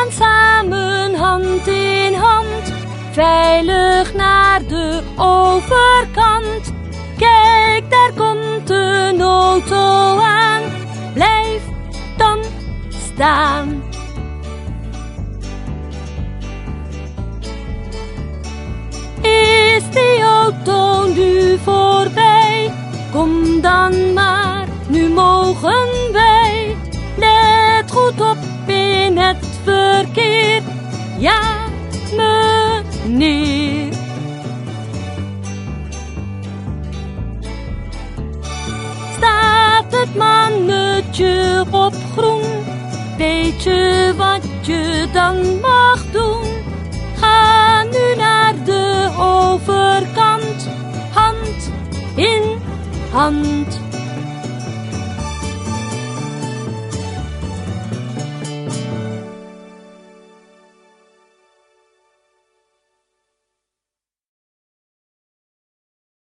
gaan samen hand in hand, veilig naar de overkant. Kijk, daar komt een auto aan, blijf dan staan. Is die auto nu voorbij? Kom dan maar, nu mogen wij. Let goed op in het verkeer, ja meneer. Staat het mannetje op groen, weet je wat je dan mag doen? Ga nu naar de overkant, hand in hand.